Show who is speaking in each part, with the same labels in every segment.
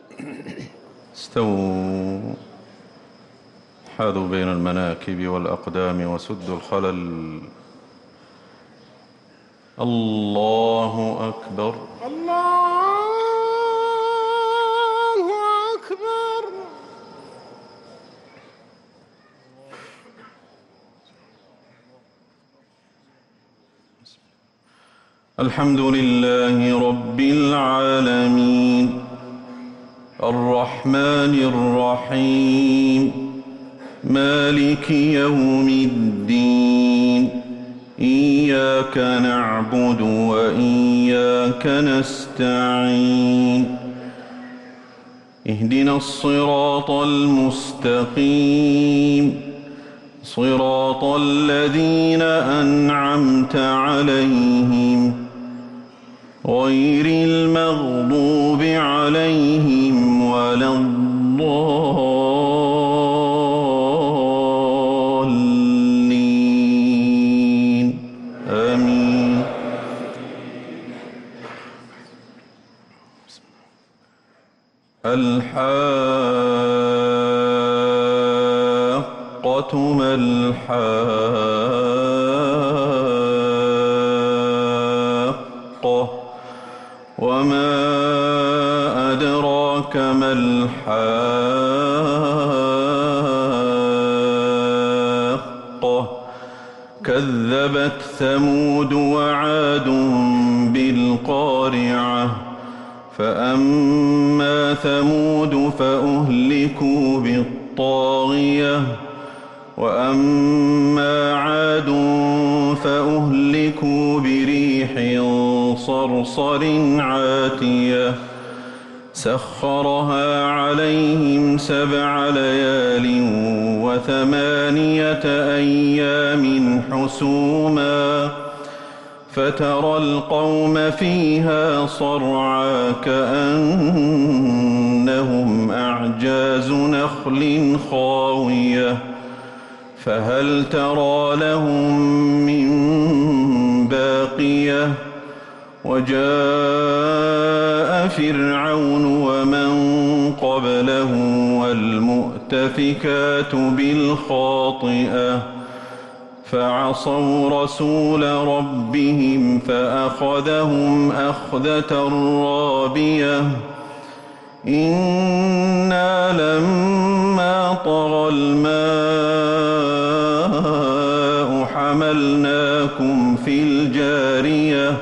Speaker 1: استووا، حاذوا بين المناكب والأقدام وسدوا الخلل. الله أكبر.
Speaker 2: الله أكبر.
Speaker 1: الحمد لله رب العالمين الرحمن الرحيم مالك يوم الدين، إياك نعبد وإياك نستعين، اهدنا الصراط المستقيم، صراط الذين أنعمت عليهم غير المغضوب عليهم ولا الضالين، آمين. الحاقة ما الحاقة وما أدراك ما الحاقة كذبت ثمود وعاد بالقارعة فأما ثمود فأهلكوا بالطاغية وأما عاد فأهلكوا بريح صرصر عاتية سخرها عليهم 7 ليال و8 أيام حسوما فترى القوم فيها صرعى كأنهم أعجاز نخل خاوية فهل ترى لهم من باقية وجاء فرعون ومن قبله والمؤتفكات بالخاطئة فعصوا رسول ربهم فأخذهم أخذة رابية إنا لما طغى الماء حملناكم في الجارية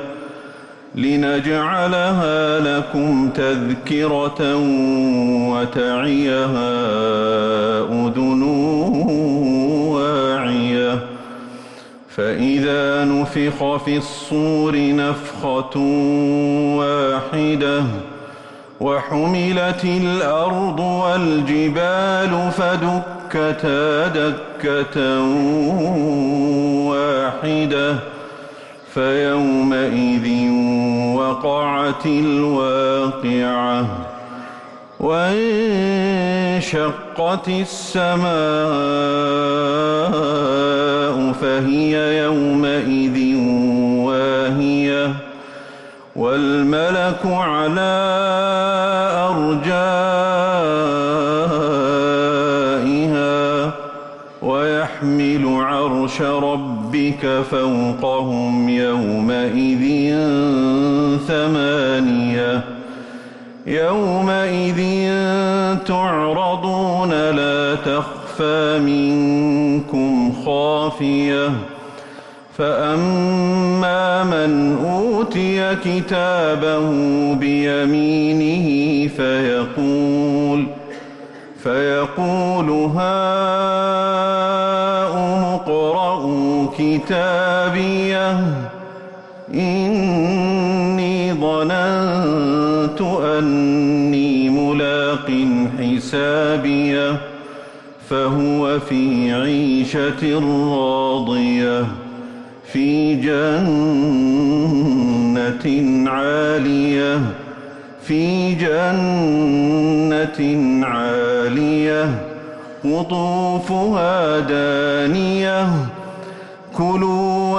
Speaker 1: لنجعلها لكم تذكرة وتعيها أذن واعية فإذا نفخ في الصور نفخة واحدة وحملت الأرض والجبال فدكتا دكة واحدة فيومئذ وقعت الواقعة وانشقت السماء فهي يومئذ واهية والملك على أرجائها ويحمل عرش ربك فوقهم يومئذ 8 يومئذ تعرضون لا تخفى منكم خافية فأما من أوتي كتابه بيمينه فيقول هاؤم اقرءوا كتابيه إني ظننت أني ملاق حسابيه فهو في عيشة راضية في جنة عالية قطوفها دانية كلوا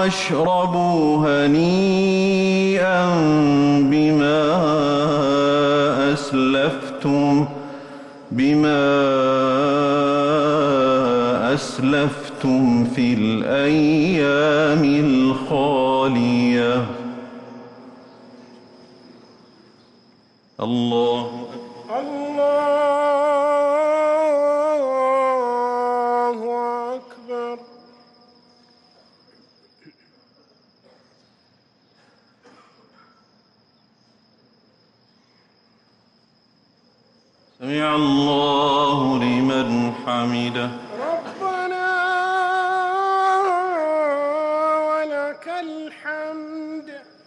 Speaker 1: واشربوا هنيئا بما أسلفتم في الأيام الخالية. الله
Speaker 2: أكبر.
Speaker 1: سمع الله لمن حمده.
Speaker 2: ربنا ولك الحمد.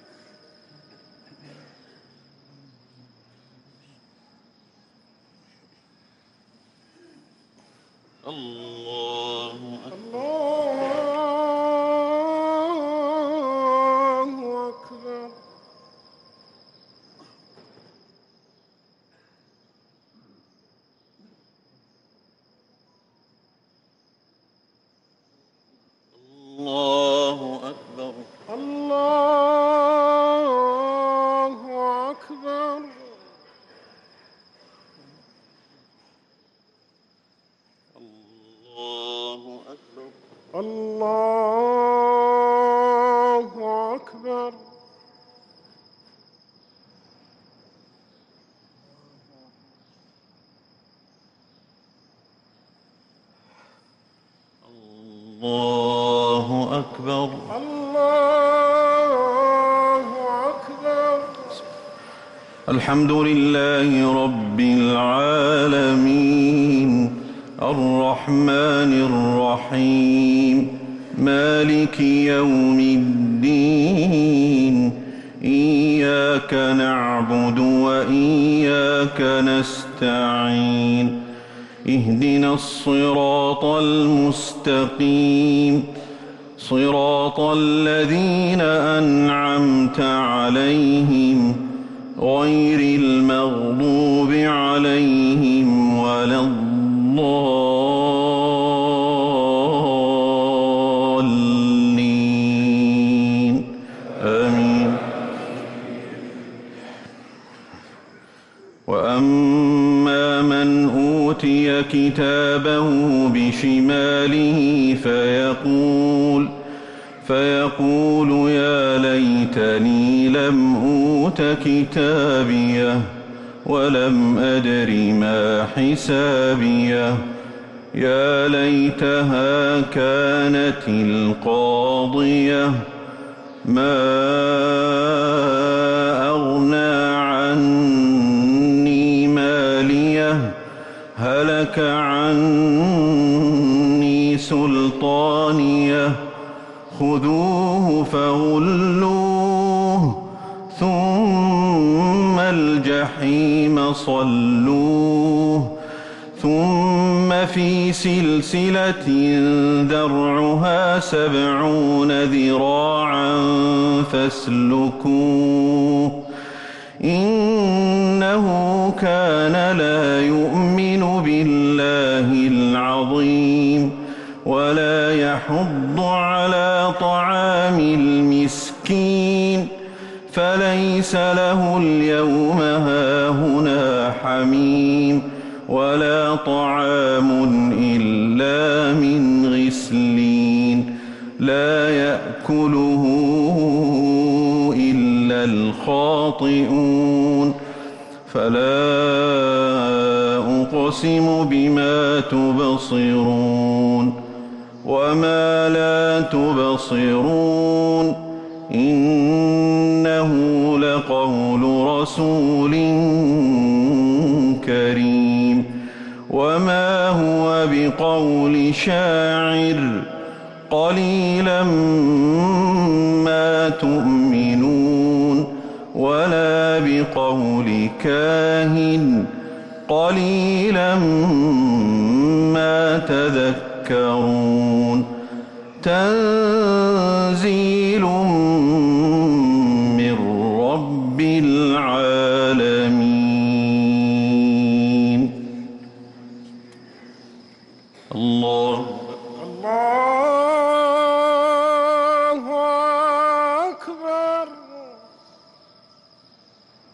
Speaker 1: الله أكبر.
Speaker 2: الله أكبر.
Speaker 1: الله أكبر.
Speaker 2: الله أكبر.
Speaker 1: الله أكبر.
Speaker 2: الله أكبر.
Speaker 1: الله أكبر.
Speaker 2: الله أكبر.
Speaker 1: الحمد لله رب العالمين الرحمن الرحيم مالك يوم الدين إياك نعبد وإياك نستعين اهدنا الصراط المستقيم صراط الذين أنعمت عليهم غير المغضوب عليهم ولا الضالين آمين. وأما من أوتي كتابه بشماله فيقول يا ليتني لم أوت كتابيه ولم أدر ما حسابيه يا ليتها كانت القاضية ما أغنى عني ماليه هلك عني سلطانيه خذوه فغلوه ثم الجحيم صلوه ثم في سلسلة ذرعها 70 ذراعا فاسلكوه إنه كان لا يؤمن بالله العظيم ولا يحض على طعام المسكين فليس له اليوم هاهنا حميم ولا طعام إلا من غسلين لا يأكله إلا الخاطئون فلا أقسم بما تبصرون وما لا تبصرون إنه لقول رسول كريم وما هو بقول شاعر قليلا ما تؤمنون ولا بقول كاهن قليلا ما تذكرون تنزيل من رب العالمين.